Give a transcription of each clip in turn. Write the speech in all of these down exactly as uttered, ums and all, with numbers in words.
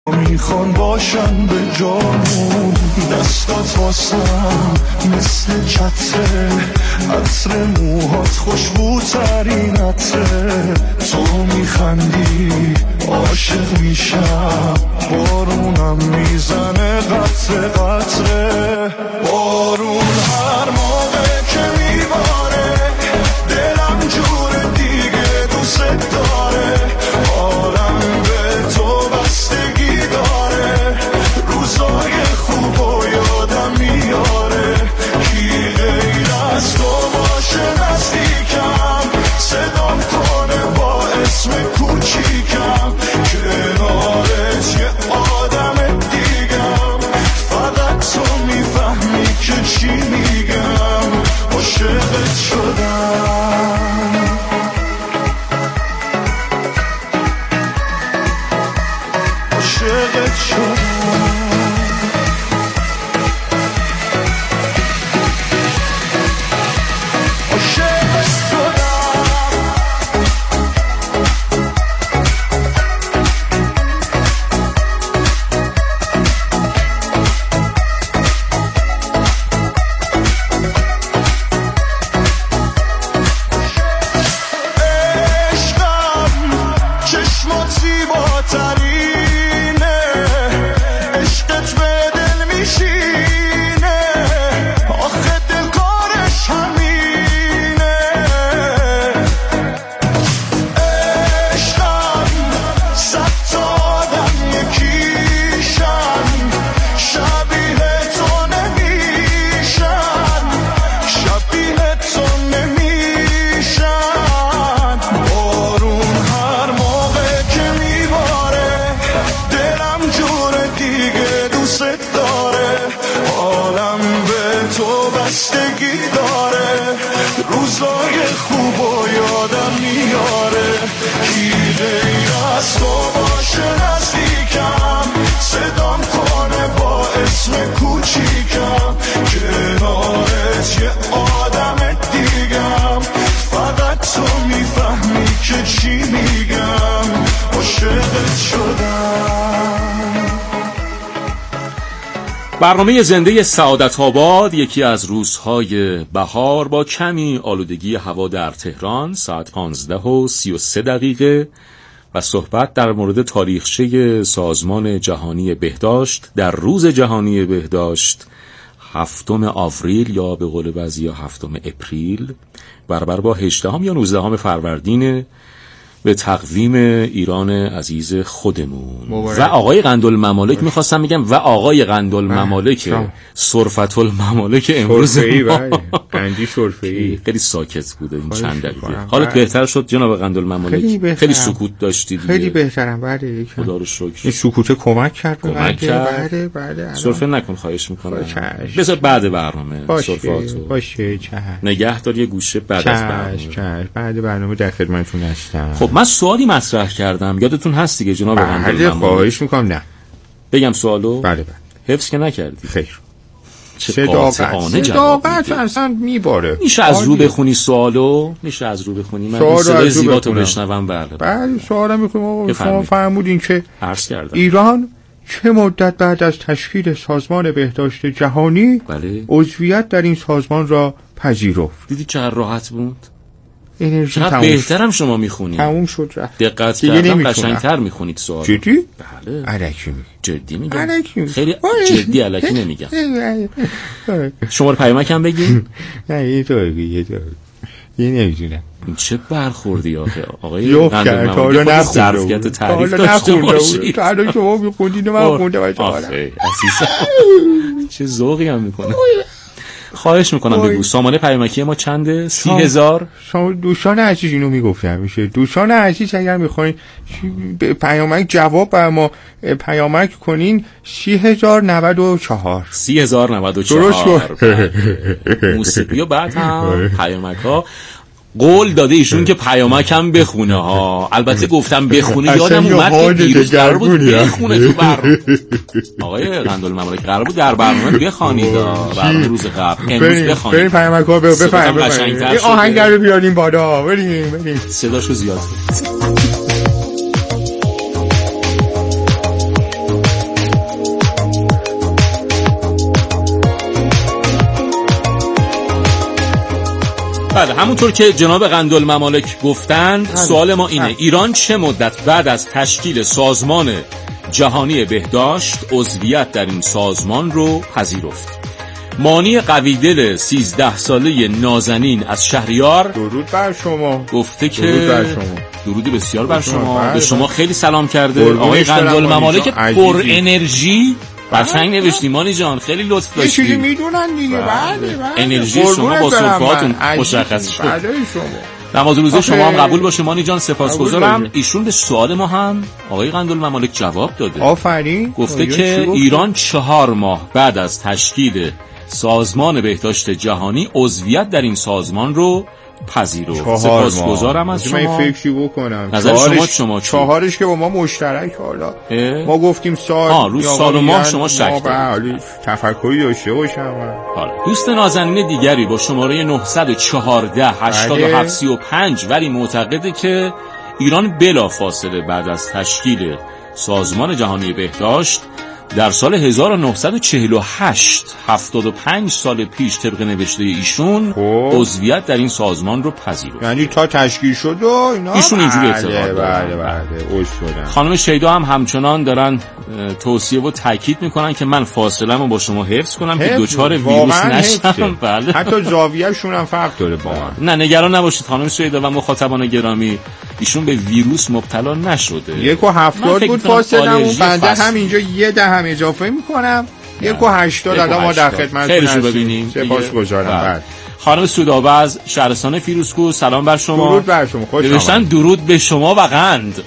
میخوان باشن به جامون، دستات واسم مثل چتره، عطر موهات خوشبوترین عطره، تو میخندی عاشق میشم، بارونم میزنه قطره قطره، بارون هر موقع که میباره دلم جور دیگه دوست داره، حالم به تو بستگی داره، روزای خوب و یادم میاره، کی غیر از تو باشه نزدیکم، صدام کنه با اسم کوچیکم، کنارت یه آدم دیگم، فقط تو میفهمی که چی میگم، عاشقت شدم، عاشقت شدم. برنامه زنده سعادت آباد، یکی از روزهای بهار با کمی آلودگی هوا در تهران، ساعت پانزده و سی و سه دقیقه و صحبت در مورد تاریخچه سازمان جهانی بهداشت در روز جهانی بهداشت هفتم آوریل یا به قول بعضیا هفتم اپریل برابر با هجدهم یا نوزدهم فروردین به تقویم ایران عزیز خودمون مبارک. و آقای قندالممالک میخواستم میگم و آقای قندالممالک صرفت الممالک امروز قندی شرفه‌ای خیلی ساکت بوده این چند دقیقه. حالت بهتر شد جناب قندالممالک؟ خیلی, خیلی سکوت داشتید. خیلی بهترم. بله خدا رو شکر. این سکوت کمک کرد. کمک کرد. بله بله. سرفه نکن خواهش میکنم. بذار بعد برنامه سرفاتو. باشه چه. نگهدار یه گوشه بعد از برنامه. بعد برنامه در خدمتتون هستم. خب من سوالی مطرح کردم، یادتون هست دیگه جناب قندالممالک؟ بله خواهش میکنم. نه بگم سوالو؟ بله بله. حفظ که نکردی؟ خیر. صداقت صداقت اصلا میباره. میشه از رو بخونی سوالو؟ میشه از رو بخونی؟ من صدای زیباتو بشنوم. بله بله سوالم میخونم. شما فرمودین که عرض کردم ایران چه مدت بعد از تشکیل سازمان بهداشت جهانی بله عضویت در این سازمان را پذیرفت؟ دیدی چه راحت بود؟ انرژی چقدر بهترم شما میخونید. تموم شد رفت. دقت کردم قشنگتر میخونید سوال. جدی؟ بله. الکی میگم. جدی میگم. الکی خیلی جدی الکی نمیگم. شماره پیامکم بگین؟ نه یه تو بگی یه تو یه نمیدونم. این چه برخوردی آخه آقای قندالممالک ظرفیت تعریف داشته باشید. تا الان شما میخوندین و من خوندم. آخه عزیزم چه ذوقی هم میکنه. خواهش میکنم بگو سامانه پیامکی ما چنده؟ سی هزار؟ شما دوستان عزیز اینو میگفتم میشه. دوستان عزیز اگر میخواین پیامک جواب بر ما پیامک کنین سی هزار نود و چهار سی هزار نود و چهار موسیقی و بعد هم پیامک ها قول داده ایشون که پیامک هم بخونه ها. البته گفتم بخونه یادم اومد که دیروز قرار بود بخونه تو برنامه. آقای قندالممالک قرار بود در برنامه بخوانید برنامه روز قبل. امروز بخوانید. بریم پیامک ها بفرمایید. این آهنگ رو بیاریم بالا. بریم بریم. صداشو زیاد کنید. بله همونطور که جناب قندالممالک گفتند سوال ما اینه ایران چه مدت بعد از تشکیل سازمان جهانی بهداشت عضویت در این سازمان رو پذیرفت؟ مانی قویدل سیزده ساله نازنین از شهریار درود بر شما گفته که درود بر شما درود بسیار بر شما بر به شما خیلی سلام کرده. آقای قندالممالک پر انرژی قشنگ نوشتی مانی جان، خیلی لطف داشتی. یه چیزی میدونن دیگه. بله بله انرژی شما با صفاتون مشخص شد. بله شما نماز روزه شما هم قبول باشه مانی جان، سپاسگزارم. ایشون به سوال ما هم آقای قندالممالک جواب داده. آفرین. گفته که ایران چهار ماه بعد از تشکیل سازمان بهداشت جهانی عضویت در این سازمان رو پذیرفت. سپاسگزارم از شما. من فکری بکنم. نظر شما شما چهارش که با ما مشترک حالا ما گفتیم سال ها روز سال و ماه شما شک دارید. تفکری داشته باشم. حالا دوست نازنین دیگری با شماره نهصد و چهارده هشتاد و هفت سی و پنج ولی معتقده که ایران بلافاصله بعد از تشکیل سازمان جهانی بهداشت در سال هزار و نهصد و چهل و هشت هفتاد و پنج سال پیش طبق نوشته ایشون عضویت در این سازمان رو پذیرفت. یعنی تا تشکیل شد و اینا ایشون اینجوری اعتقاد دارن. بله بله عضو شدن. خانم شیدا هم همچنان دارن توصیه و تاکید میکنن که من فاصله‌مو با شما حفظ کنم که دوچار ویروس نشم. بله حتی زاویه‌شون هم فرق داره با من. نه نگران نباشید خانم شیدا و مخاطبان گرامی، ایشون به ویروس مبتلا نشده. یک و هفتاد بود فاصله‌مون، بنده هم اینجا یه ده هم اضافه میکنم یک و هشتاد الان ما در خدمتتون خیلیشو ببینیم. سپاسگزارم. بعد خانم سودابه شهرستان فیروزکوه سلام بر شما. درود بر شما. خوش نوشتن درود به شما و قند.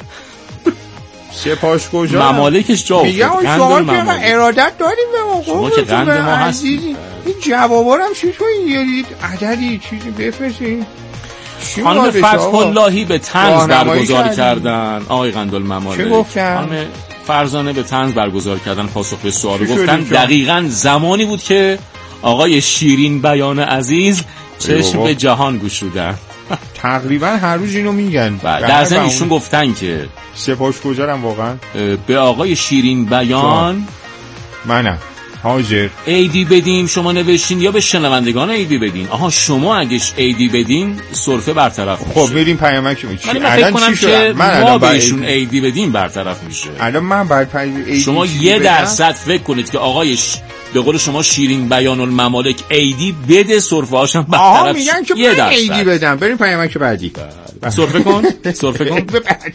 سپاسگزارم. ممالکش جا افتاد. میگم شما که ارادت داریم به ما. شما که قند ما هستید. این جوابا رو هم چطور یارید عددی چیزی بفرستین. خانم فتح اللهی به طنز برگزار کردن. آقای قندالممالک چه گفتن؟ خانم فرزانه به طنز برگزار کردن پاسخ به سوال گفتن دقیقاً زمانی بود که آقای شیرین بیان عزیز چشم به جهان گشودن. تقریبا هر روز اینو میگن. در ضمن ایشون گفتن که سپاسگزارم واقعا به آقای شیرین بیان منم حاضر ایدی بدیم. شما نوشتین یا به شنوندگان ایدی بدین. آها شما اگه ایدی بدین سرفه برطرف میشه. خب بریم پیامک میشه. من فکر کنم که ما بهشون ایدی بدیم برطرف میشه. الان من بعد ایدی شما یه درصد فکر کنید که آقایش به قول شما شیرین بیان الممالک ایدی بده سرفه هاشم برطرف میگن که یه درصد ایدی بدم. بریم پیامک بعدی. سرفه کن سرفه کن.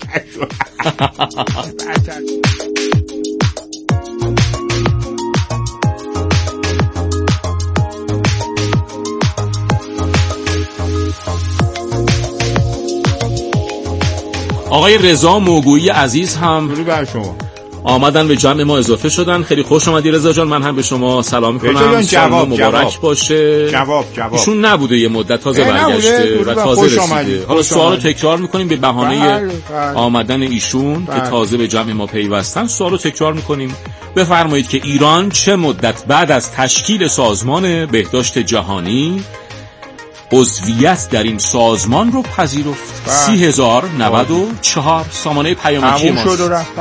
آقای رضا موگویی عزیز هم درود بر شما آمدن به جمع ما اضافه شدن. خیلی خوش اومدی رضا جان. من هم به شما سلام میکنم. جواب مبارک جواب. باشه. جواب جواب ایشون نبوده یه مدت تازه برگشته و تازه رسیده. حالا سوالو تکرار میکنیم به بهانه آمدن ایشون بله. که تازه به جمع ما پیوستن. سوالو تکرار میکنیم. بفرمایید که ایران چه مدت بعد از تشکیل سازمان بهداشت جهانی عضویت در این سازمان رو پذیرفت؟ سی هزار نود و چهار سامانه پیامکی ماست. شد و رفت.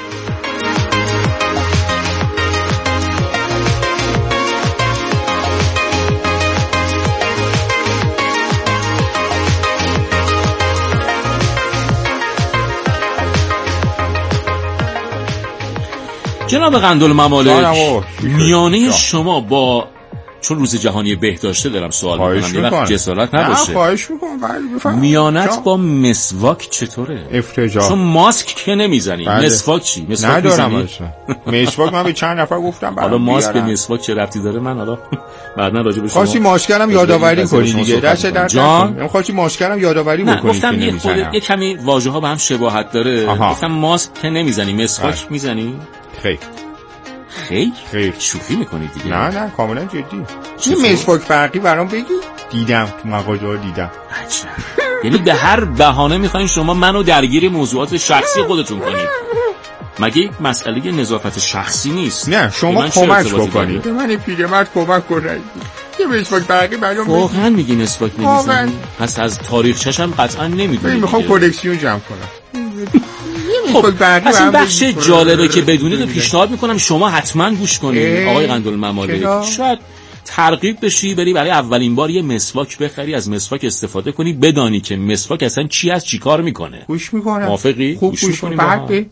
جناب قندالممالک میانه شما با چون روز جهانی بهداشته دارم سوال میکنم یه وقت جسارت نباشه. خواهش میکنم. میانت با مسواک چطوره؟ افتجاع. چون ماسک که نمیزنی. بله. مسواک چی؟ مسواک میزنی؟ مسواک من به چند نفر گفتم برام. حالا ماسک به مسواک چه ربطی داره؟ من حالا بعدا راجع به شما خواستی ماسکرم یادآوری کنی دیگه. دست در جان من خواستی ماسکرم یادآوری بکنی. گفتم یه خود یه کمی واژه‌ها به هم شباهت داره. گفتم ماسک که نمیزنی، مسواک میزنی؟ خیر خیر؟ خیر شوخی میکنید دیگه. نه نه کاملا جدی. چه مسواک فرقی برام بگی؟ دیدم تو مغازه ها دیدم. عجب. یعنی به هر بهانه میخواین شما منو درگیر موضوعات شخصی خودتون کنید. مگه یک مسئله نظافت شخصی نیست؟ نه شما کمک بکنید. به من پیرمرد کمک کنید. یه مسواک فرقی برام بگی. واقعا میگی مسواک نمیزنی؟ پس از تاریخچه‌ش هم قطعا نمیدونی. من میخوام کلکسیون جمع کنم. خب پس این بخش جالبه که بدونید پیشنهاد میکنم شما حتما گوش کنید آقای قندالممالک. شاید ترغیب بشی بری برای اولین بار یه مسواک بخری، از مسواک استفاده کنی، بدانی که مسواک اصلا چی است، چی کار میکنه. گوش میکنم. موافقی؟ خوب گوش, گوش کنیم. بعد ب...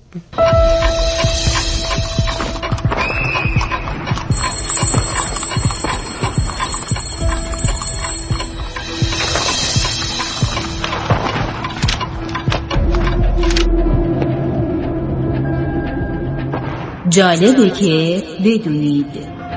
جالبه که بدونید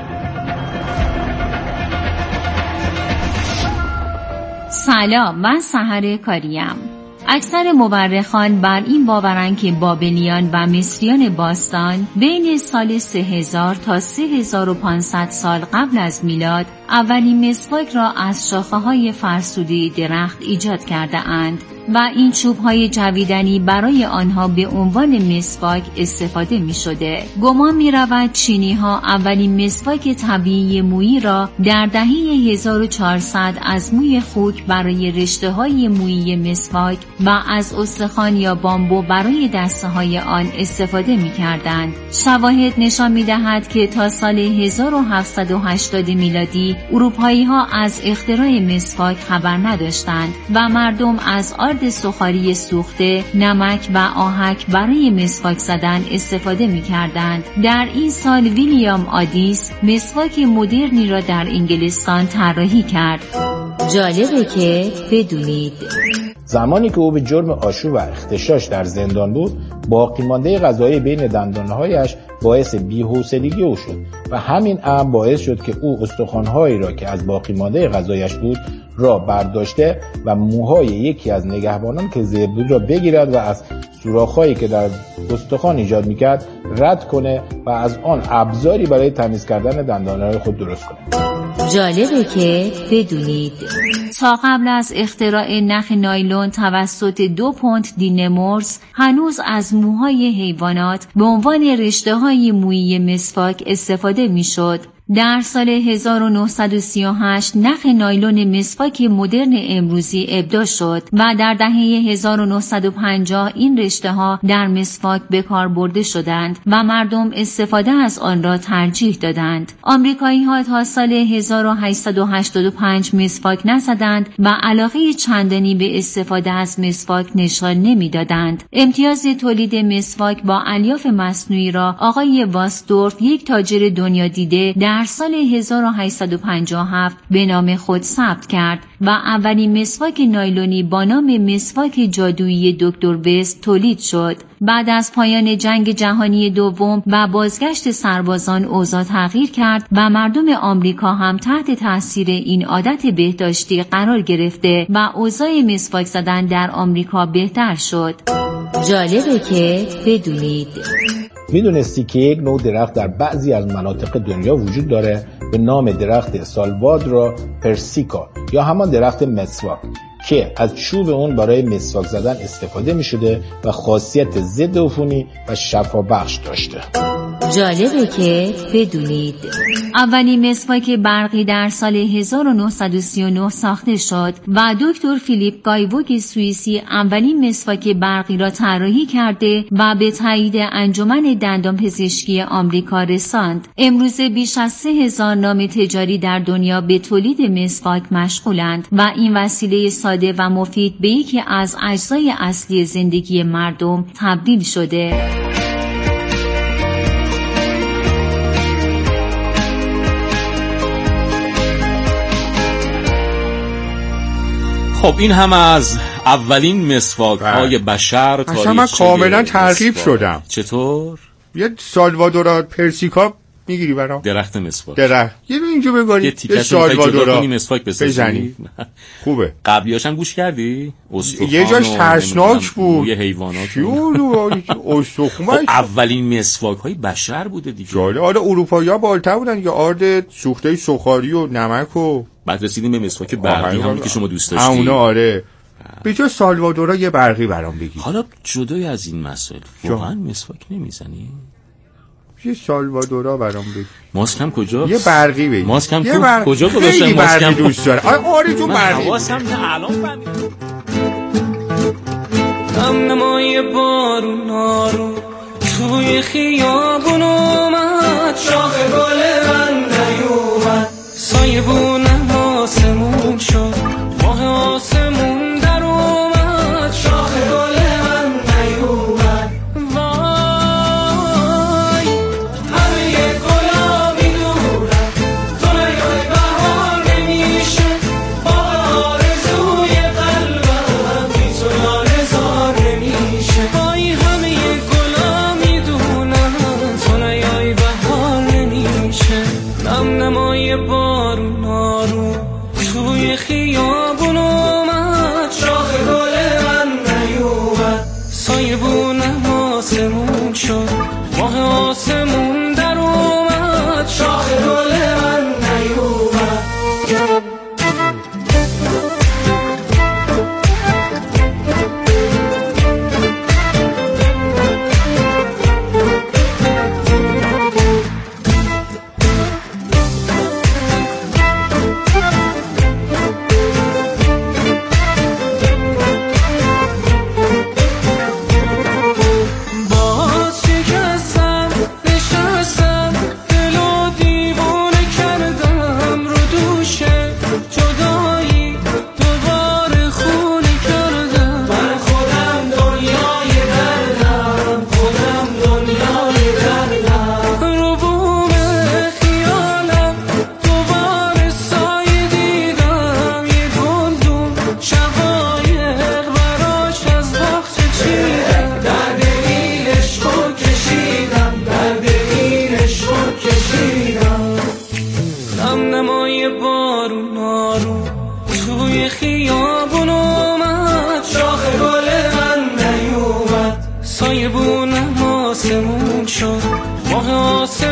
سلام، من سحر کاریم. اکثر مورخان بر این باورند که بابلیان و مصریان باستان بین سال سه هزار تا سه هزار و پانصد سال قبل از میلاد اولین مسواک را از شاخه‌های فرسوده درخت ایجاد کرده اند و این چوب‌های جویدنی برای آنها به عنوان مسواک استفاده می‌شده. گمان می‌رود چینی‌ها اولین مسواک طبیعی مویی را در دهه هزار و چهارصد از موی خوک برای رشته‌های مویی مسواک و از استخوان یا بامبو برای دسته‌های آن استفاده می‌کردند. شواهد نشان می‌دهد که تا سال هزار و هفتصد و هشتاد میلادی اروپایی‌ها از اختراع مسواک خبر نداشتند و مردم از آرد سوخاری سوخته، نمک و آهک برای مسواک زدن استفاده می‌کردند. در این سال ویلیام آدیس مسواک مدرنی را در انگلستان طراحی کرد. جالبه که بدونید زمانی که او به جرم آشوب و اغتشاش در زندان بود، باقی مانده غذایی بین دندانهایش باعث بی‌حوصلگی او شد و همین امر باعث شد که او استخوان‌هایی را که از باقی مانده غذایش بود را برداشته و موهای یکی از نگهبانان که زیر بود را بگیرد و از سوراخ‌هایی که در استخوان ایجاد می‌کرد رد کنه و از آن ابزاری برای تمیز کردن دندانهای خود درست کنه. جالبه که بدونید تا قبل از اختراع نخ نایلون توسط دو پونت دینمورس هنوز از موهای حیوانات به عنوان رشته‌های مویی مسواک استفاده می‌شد. در سال هزار و نهصد و سی و هشت نخ نایلون مسواک مدرن امروزی ابداع شد و در دهه هزار و نهصد و پنجاه این رشته ها در مسواک به کار برده شدند و مردم استفاده از آن را ترجیح دادند. آمریکایی ها تا سال هزار و هشتصد و هشتاد و پنج مسواک نزدند و علاقه چندانی به استفاده از مسواک نشان نمیدادند. امتیاز تولید مسواک با الیاف مصنوعی را آقای واسدورف، یک تاجر دنیا دیده، در در سال هزار و هشتصد و پنجاه و هفت به نام خود ثبت کرد و اولین مسواک نایلونی با نام مسواک جادویی دکتر وست تولید شد. بعد از پایان جنگ جهانی دوم و بازگشت سربازان اوضاع تغییر کرد و مردم آمریکا هم تحت تاثیر این عادت بهداشتی قرار گرفته و اوضاع مسواک زدن در آمریکا بهتر شد. جالبه که بدونید میدونستی که یک نوع درخت در بعضی از مناطق دنیا وجود داره به نام درخت سالوادورا پرسیکا یا همان درخت مسواک که از چوب اون برای مسواک زدن استفاده می شده و خاصیت ضد عفونی و شفابخش داشته. جالبه که بدونید اولین مسواک برقی در سال هزار و نهصد و سی و نه ساخته شد و دکتر فیلیپ گایووگ سوئیسی اولین مسواک برقی را طراحی کرده و به تایید انجمن دندانپزشکی آمریکا رساند. امروزه بیش از سه هزار نام تجاری در دنیا به تولید مسواک مشغولند و این وسیله ساده و مفید به یکی از اجزای اصلی زندگی مردم تبدیل شده. خب این هم از اولین مسواک های بشر. اصلا من کاملا ترغیب شدم. چطور؟ یه سالوادورا پرسیکا میگیری برام؟ درخت مسواک. درخت. یه اینجا بگاری. یه تیکش سالوادورا مسواک بزنی. خوبه. قبلیاشم گوش کردی؟ استخوان. یه جاش ترسناک بود. یه حیوانات. چیو استخوان. اولین مسواک های بشر بوده دیگه. جالب. آره اروپایی‌ها بالاتر بودن که آرد سوخته سوخاری و نمک و بعد رسیدیم به مسواک برقی همون که شما دوست داشتی. همونه آره. به جای سالوادورا یه برقی برام بگی. حالا جدای از این مسائل واقعا مسواک نمیزنی؟ یه سالوادورا برام بگی. ماسکم کجا؟ یه برقی بگی. ماسکم بر... کجا گذاشتم؟ ماسکم دوست داره. آره آره تو برقی. حواسم الان فهمیدم. هم نمای بارونا رو توی خیابون اومد، شاخ گل من نیومد، سایه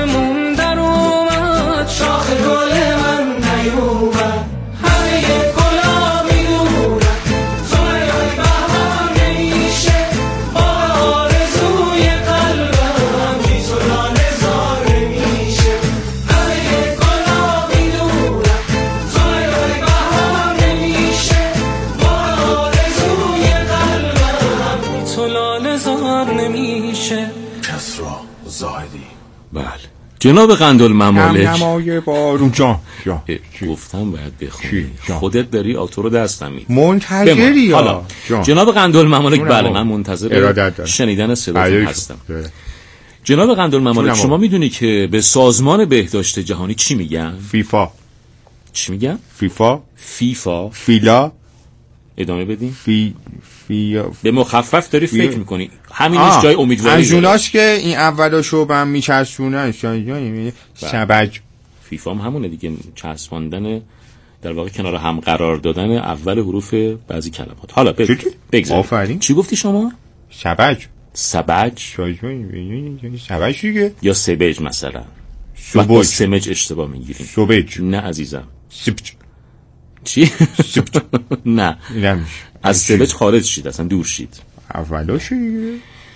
باغمون در اومد، شاخ گل من نیومد، همه گلا میدونن زایای بهار نمیشه، باغ آرزوی قلبم بی تو لاله زار نمیشه، همه گلا میدونن زایای بهار نمیشه، باغ آرزوی قلبم بی تو لاله زار نمیشه. کسرا زاهدی. بله جناب قندالممالک، نمای بارون جان جان گفتم باید بخونی، چی؟ جان. خودت داری آتو رو دستم میدی. منتظری حالا ها جان. جناب قندالممالک، جونم بله آقا. من منتظر ارادت دارم. شنیدن صداتون بله. هستم. جناب قندالممالک، جونم شما آقا. میدونی که به سازمان بهداشت جهانی چی میگن؟ فیفا چی میگن؟ فیفا فیفا. فیلا ادامه بدیم. فی فی به مخفف داری فی... فکر میکنی، همینش جای امیدواری از اوناست که این اولاشو به هم میچسبونن، شاید شبج. فیفا هم همونه دیگه، چسباندن در واقع کنار هم قرار دادن اول حروف بعضی کلمات. حالا بگذاریم. آفرین. چی گفتی شما؟ شبج. سبج. شبج دیگه. یا سبج مثلا. سبج. با سمج اشتباه میگیریم. سبج. نه عزیزم. سبج. چی؟ نه. نمیشه. از سبج خارج شید، اصلا دور شید. اولاشو دیگه.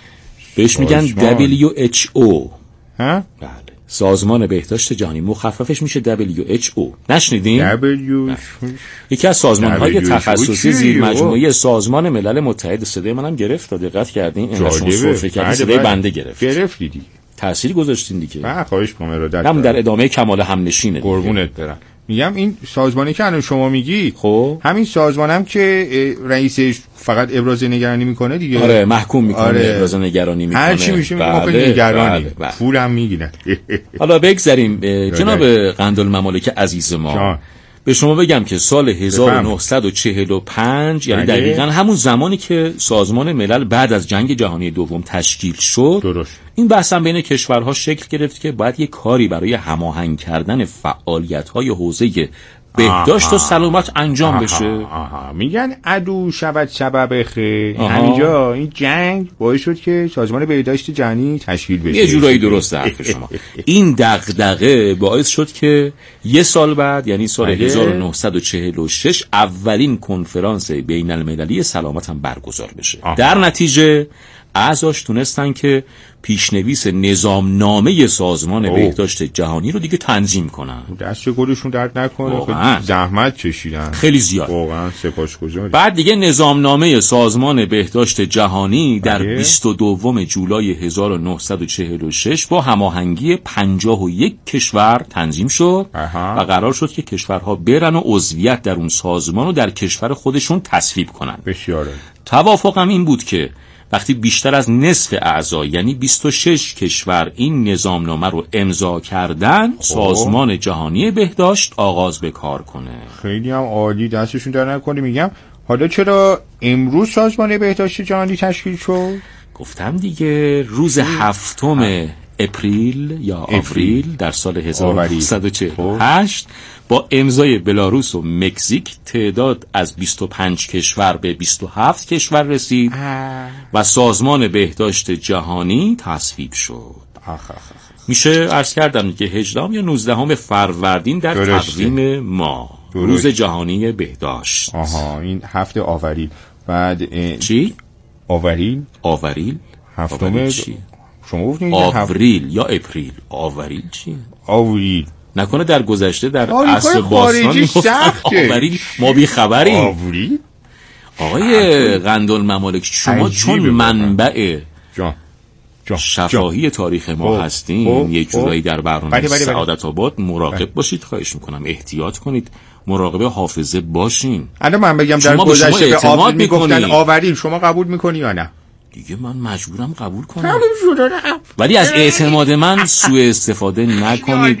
بهش میگن دبلیو اچ او. ها؟ بله. سازمان بهداشت جهانی، مخففش میشه دبلیو اچ او. نشنیدین؟ دبلیو یکی از سازمان‌های تخصصی زیر مجموعه سازمان ملل متحد. صدای منم گرفت، دقت کردین؟ اینقدر شما سرفه کردین صدای بنده گرفت. گرفتی دیگه. تأثیری گذاشتین دیگه. من خواهش می‌کنم ارادت. هم در ادامه کمال همنشینه. قربونت برم. میگم این سازمانی که الان شما میگی، خب همین سازمانم که رئیسش فقط ابراز نگرانی میکنه دیگه. آره محکوم میکنه. آره. ابراز نگرانی میکنه. هر چی میشه میگه بله. نگرانی. بله. بله. پولم میگیرن. حالا بگذاریم جناب قندالممالک عزیز ما. جان. به شما بگم که سال هزار و نهصد و چهل و پنج یعنی دقیقاً همون زمانی که سازمان ملل بعد از جنگ جهانی دوم تشکیل شد، درست. این بحث هم بین کشورها شکل گرفت که باید یک کاری برای هماهنگ کردن فعالیت‌های حوزه بهداشت و سلامت انجام آها. بشه. آها. میگن عدو شود سبب خیر. همینجا این جنگ باعث شد که سازمان بهداشت جهانی تشکیل بشه. یه جورایی درسته حرف شما. این دغدغه باعث شد که یه سال بعد یعنی سال هزار و نهصد و چهل و شش اولین کنفرانس بین المللی سلامت هم برگزار بشه. آها. در نتیجه اعضاش تونستن که پیشنویس نظامنامه سازمان اوه. بهداشت جهانی رو دیگه تنظیم کنن. دست گلشون درد نکنه، خیلی زحمت کشیدن، خیلی زیاد، واقعا سپاسگزارم. بعد دیگه نظامنامه سازمان بهداشت جهانی در بیست و دوم جولای هزار و نهصد و چهل و شش با هماهنگی پنجاه و یک کشور تنظیم شد. اها. و قرار شد که کشورها برن و عضویت در اون سازمان رو در کشور خودشون تصویب کنن. بسیار. توافقم این بود که وقتی بیشتر از نصف اعضا یعنی بیست و شش کشور این نظامنامه رو امضا کردن، خوب. سازمان جهانی بهداشت آغاز به کار کنه. خیلی هم عالی، دستشون در نکنه. میگم حالا چرا امروز سازمان بهداشت جهانی تشکیل شد؟ گفتم دیگه روز هفتم اپریل یا آوریل در سال هزار و نهصد و چهل و هشت با امضای بلاروس و مکزیک تعداد از بیست و پنج کشور به بیست و هفت کشور رسید و سازمان بهداشت جهانی تصویب شد. آخ آخ. میشه عرض کردم که هجدهم یا نوزدهم فروردین در تقویم ما درست. روز جهانی بهداشت. آها این هفته آوریل. بعد چی؟ آوریل؟ آوریل؟ هفتم چی؟ شما گفتین آوریل یا اپریل. آوریل چی؟ آوریل. نکنه در گذشته در عصر باستان آوریل ما بی خبریم. آوریل؟ آقای قندالممالک شما چون منبع جان جان شفاهی تاریخ ما او. هستین او. یک جورایی در برنامه بله بله بله. سعادت آباد مراقب بله. باشید، خواهش میکنم احتیاط کنید، مراقب حافظه باشین. الان من بگم در گذشته به آوریل میگفتن آوریل، شما قبول میکنی یا نه؟ دیگه من مجبورم قبول کنم، ولی از اعتماد من سوء استفاده نکنید.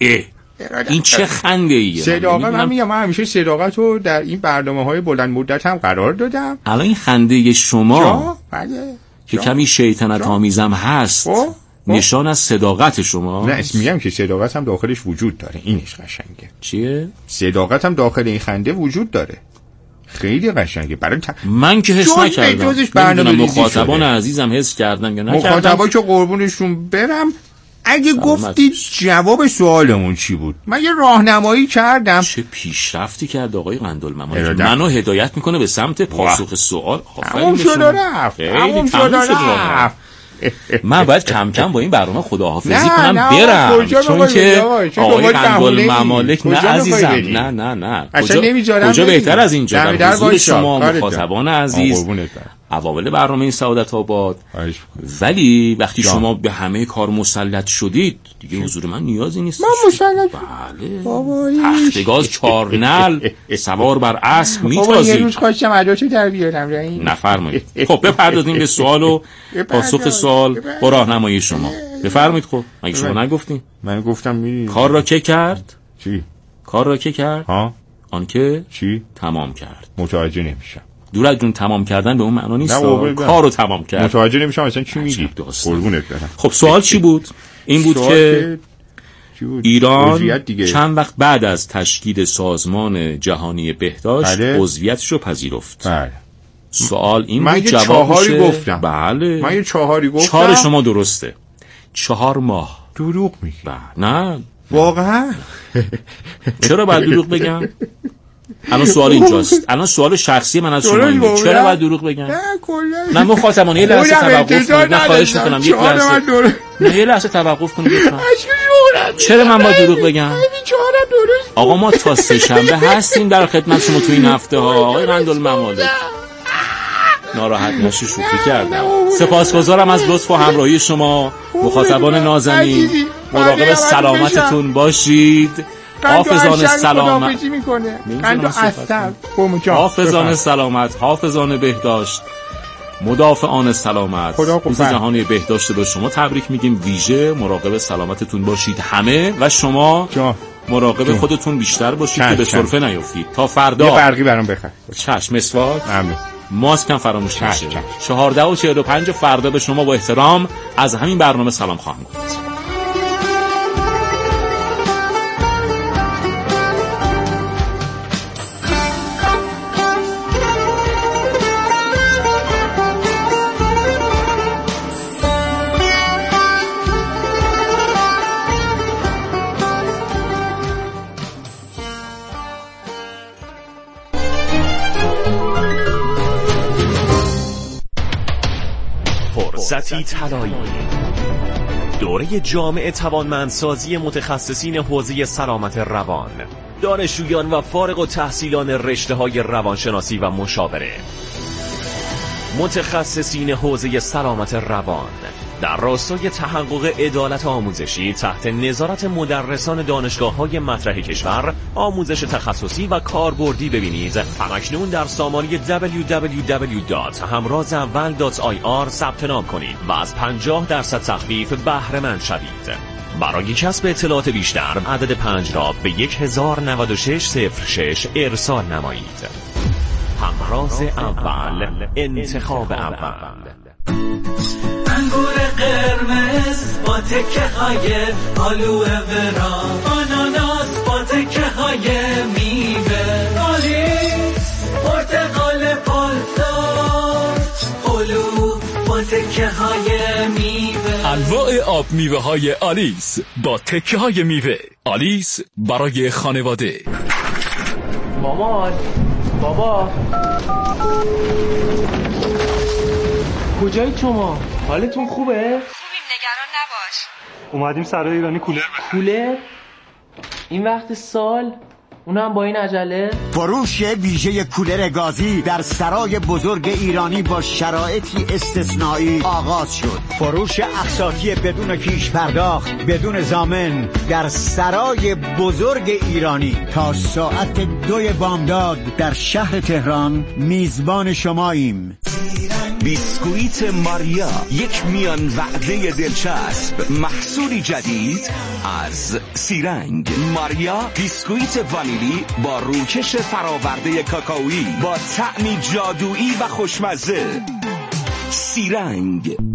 این چه خنده ایه؟ صداقت من میگم، من همیشه صداقت رو در این برنامه های بلند مدت هم قرار دادم. الان این خنده شما بله که کمی شیطنت آمیزم هست او؟ نشان از صداقت شما؟ نه میگم که صداقت هم داخلش وجود داره، اینش قشنگه. چیه؟ صداقت هم داخل این خنده وجود داره، خیلی قشنگه. برای ت... من که حس نکردم، نمیدونم مخاطبان عزیزم حس کردن یا نکردن. مخاطبا که قربونشون برم اگه گفتید جواب سوالمون چی بود، من یه راهنمایی کردم. چه پیشرفتی کرد آقای قندالممالک، منو هدایت میکنه به سمت پاسخ سوال. همون شده رفت همون شده رفت. من باید کم کم با این برنامه خداحافظی کنم برم، چون که آقای قندالممالک نه عزیزم، نه نه نه کجا کجا بهتر از اینجا در حضور شما مخاطبان عزیز اواول برنامه این سعادت آباد. ولی وقتی جا. شما به همه کار مسلط شدید دیگه حضور من نیازی نیست. من مسلط بله تختگاز چارنل سوار بر اسب میتازید. یه روز خواستم عداشو در بیارم رئیس. نفرمایید. خب بپردازیم به سوال و پاسخ سوال با راهنمایی شما. بفرمایید. خب مگه شما نگفتین؟ من گفتم می کار را که کرد؟ چی؟ کار را که کرد؟ ها آن که چی؟ تمام کرد. متوجه نمیشم. دورت جون تمام کردن به اون معنا نیست، کارو تمام کرد. متوجه نمیشم اصلا چی میگی. قربونت برم. خب سوال چی بود؟ این بود که ایران چند وقت بعد از تشکیل سازمان جهانی بهداشت عضویتش رو پذیرفت. بله. سوال این من بود، جوابش چهاری گفتم. بله. من یه چهاری گفتم. چهار شما درسته. چهار ماه. دروغ میگی. نه. واقعا؟ چرا باید دروغ بگم؟ الان سوال اینجاست. الان سوال شخصی من از شما اینه، چرا باید دروغ بگم؟ نه کلا نه مخاطبانه یه لحظه توقف کنید. نه خواهش میکنم یک لحظه. نه یه لحظه توقف کنید لطفا. چرا من باید دروغ بگم؟ آقا ما تا سه شنبه هستیم در خدمت شما تو این هفته ها آقای قندالممالک. ناراحت نشید، شوخی کردم. سپاسگزارم از لطف و همراهی شما مخاطبان نازنین. مراقب سلامتتون باشید. حافظان سلامت حافظان سلامت حافظان بهداشت مدافعان سلامت. روز جهانی بهداشت به شما تبریک میگیم. ویژه مراقب سلامتتون باشید همه و شما جا. مراقب جا. خودتون بیشتر باشید که به سرفه نیفتید. تا فردا یه برقی برام بخر. چشم مسواک ممنون. ماسک هم فراموش نشه. چهارده و چهل و پنج فردا به شما با احترام از همین برنامه سلام خواهم گفت. فرصتی طلایی، دوره جامع توانمندسازی متخصصین حوزه سلامت روان، دانشجویان و فارغ التحصیلان رشته‌های روانشناسی و مشاوره، متخصصین حوزه سلامت روان در راستای تحقق عدالت آموزشی تحت نظارت مدرسان دانشگاه‌های مطرح کشور. آموزش تخصصی و کاربردی ببینید همکنون در سامانه دبلیو دبلیو دبلیو دات همراز اول دات آی آر ثبت نام کنید و از پنجاه درصد تخفیف بهره مند شوید. برای کسب اطلاعات بیشتر عدد پنج را به یک هزار و نود و شش صفر شش ارسال نمایید. همراز اول، انتخاب اول. انگور قرمز با تکه های آلوه ورا، آناناس با تکه های میوه، آلیس پرتقال پالدار، هلو با تکه های میوه. انواع آب میوه های آلیس با تکه های میوه. آلیس برای خانواده. مامان، بابا، کجایی شما؟ حالتون خوبه؟ خوبیم، نگران نباش. اومدیم سرای ایرانی کولر بخریم. کولر؟ این وقت سال؟ اونم با این عجله؟ فروش ویژه کولر گازی در سرای بزرگ ایرانی با شرایطی استثنایی آغاز شد. فروش اقساطی بدون پیش پرداخت، بدون ضامن در سرای بزرگ ایرانی تا ساعت دوی بامداد در شهر تهران میزبان شماییم. بیسکویت ماریا، یک میان وعده دلچسب، محصولی جدید از سیرنگ. ماریا بیسکویت وانیلی با روکش فراورده کاکائویی با طعمی جادویی و خوشمزه. سیرنگ.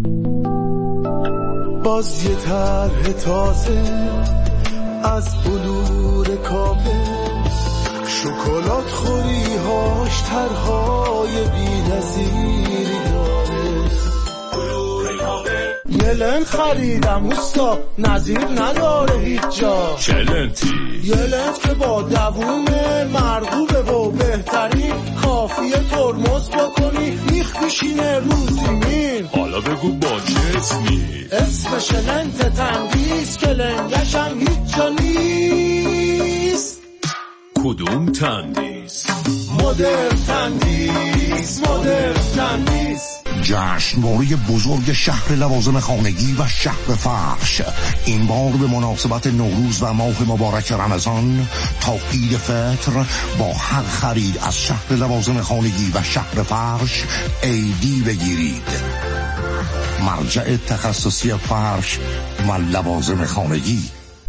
باز یه طرح تازه از بلور کافه، شکلات خوری هاش طرحهای بی‌نظیری داره. بلور کافه هلن خریدم اوستا نظیر نداره هیچ جا. چلنتی یه لنت که با دوومه مرغوبه و بهترین کافیه ترمز بکنی میخ میشینه روزیمین. حالا بگو با چه اسمی؟ اسمش لنت تندیس که لنگشم هیچ جا نیست. کدوم تندیس؟ مدر تندیس، مدر تندیس. جشنواره بزرگ شهر لوازم خانگی و شهر فرش این بار به مناسبت نوروز و ماه مبارک رمضان تا عید فطر با هر خرید از شهر لوازم خانگی و شهر فرش ایدی بگیرید. مرجع تخصصی فرش و لوازم خانگی.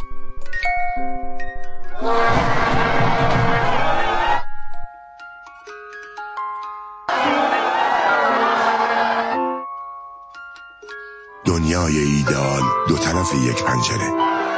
دنیای ایدئال دو طرف یک پنجره.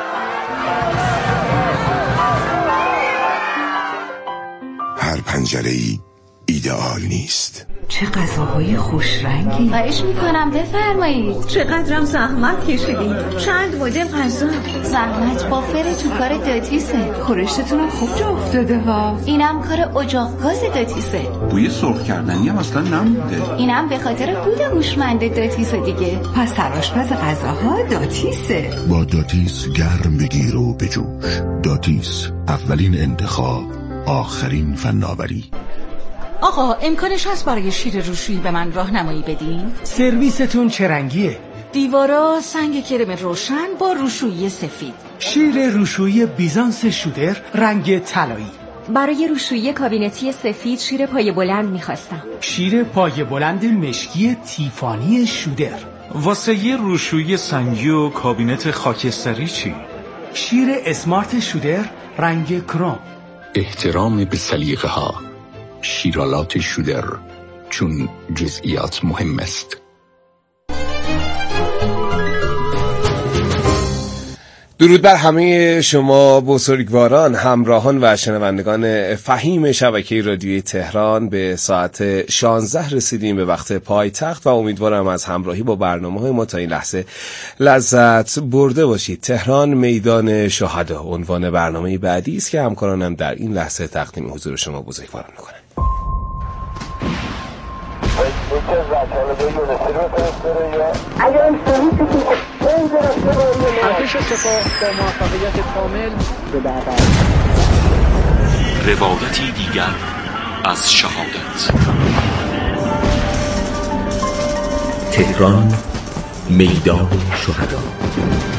هر پنجره‌ای ایدئال نیست. چه غذاهای خوش رنگی. خواهش میکنم بفرمایید. چقدرم زحمت کشیدید. چند مدل غذا. زحمت با فر تو کار داتیسه. خورشتتونم خوب جا افتاده ها. اینم کار اجاق گاز داتیسه. بوی سرخ کردنی هم اصلا نمونده. اینم به خاطر دود هوشمند داتیسه دیگه. پس سرآشپز غذاها داتیسه. با داتیس گرم بگیر و بجوش. داتیس، اولین انتخاب، آخرین فناوری. آقا امکانش هست برای شیر روشویی به من راهنمایی بدین؟ سرویستون چه رنگیه؟ دیوارا سنگ کرم روشن با روشویی سفید. شیر روشویی بیزانس شودر رنگ طلایی. برای روشویی کابینتی سفید شیر پای بلند میخواستم. شیر پای بلند مشکی تیفانی شودر. واسه یه روشویی سنگی و کابینت خاکستری چی؟ شیر اسمارت شودر رنگ کروم. احترام به سلیقه ها. شیرالات شودر، چون جزئیات مهم است. درود بر همه شما بزرگواران، همراهان و شنوندگان فهیم شبکه رادیوی تهران. به ساعت شانزده رسیدیم، به وقت پایتخت، و امیدوارم از همراهی با برنامه‌های ما تا این لحظه لذت برده باشید. تهران میدان شهدا عنوان برنامه بعدی است که همکارانم در این لحظه تقدیم حضور شما بزرگواران می‌کنند. ارتش سپاه با موفقیت کامل به بعد. روایتی دیگر از شهادت. تهران میدان شهدا.